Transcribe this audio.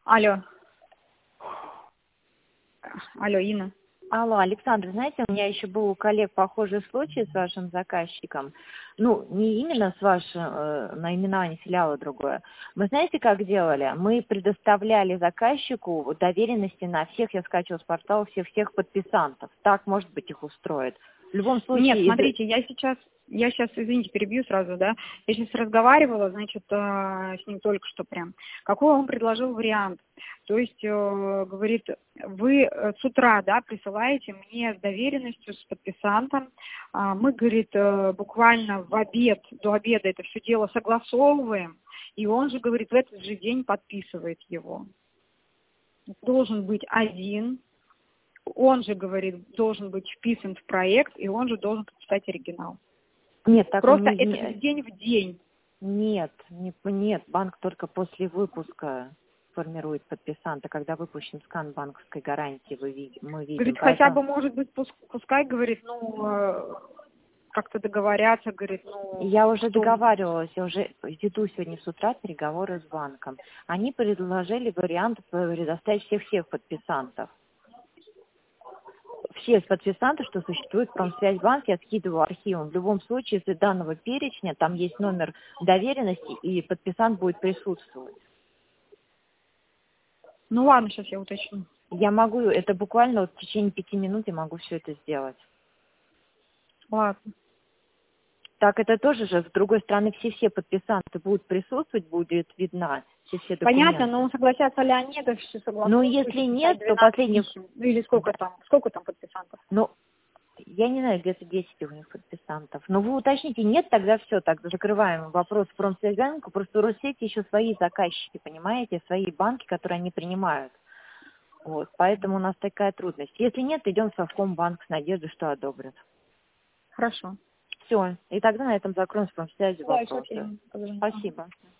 Алло. Алло, Инна. Алло, Александр, знаете, у меня еще был у коллег похожий случай с вашим заказчиком. Ну, не именно с вашим наименованием филиала другое. Мы знаете, как делали? Мы предоставляли заказчику доверенности на всех, я скачивала с портала, всех подписантов. Так, может быть, их устроит. В любом случае... Нет, смотрите, я сейчас, извините, перебью сразу, да, я сейчас разговаривала, значит, с ним только что прям. Какой он предложил вариант? То есть, говорит, вы с утра, да, присылаете мне с доверенностью, с подписантом, мы, говорит, буквально в обед, до обеда это все дело согласовываем, и он же, говорит, в этот же день подписывает его. Должен быть один. Он же, говорит, должен быть вписан в проект, и он же должен подписать оригинал. Нет, так Просто он не... это день в день. Нет, нет, банк только после выпуска формирует подписанта, когда выпущен скан банковской гарантии, мы видим. Говорит, Поэтому... хотя бы, может быть, пускай, говорит, как-то договорятся, говорит, Я уже договаривалась, я уже веду сегодня с утра переговоры с банком. Они предложили вариант предоставить всех подписантов. Все подписанты, что существует в Промсвязьбанке, я скидываю архивом. В любом случае, из данного перечня там есть номер доверенности, и подписант будет присутствовать. Ну ладно, сейчас я уточню. Я могу, это буквально вот в течение 5 минут я могу все это сделать. Ладно. Так это тоже же, с другой стороны, все подписанты будут присутствовать, будет видна все документы. Понятно, но согласятся ли они, это все согласны. Ну, если нет, то последний... Или сколько там подписантов? Ну, я не знаю, где-то 10 у них подписантов. Но вы уточните, нет, тогда все, тогда закрываем вопрос в Промсвязьбанку. Просто у Россети еще свои заказчики, понимаете, свои банки, которые они принимают. Вот, поэтому у нас такая трудность. Если нет, идем в Совкомбанк с надеждой, что одобрят. Хорошо. Все, и тогда на этом закроем с Промсвязью Да, вопросы. окей. Спасибо.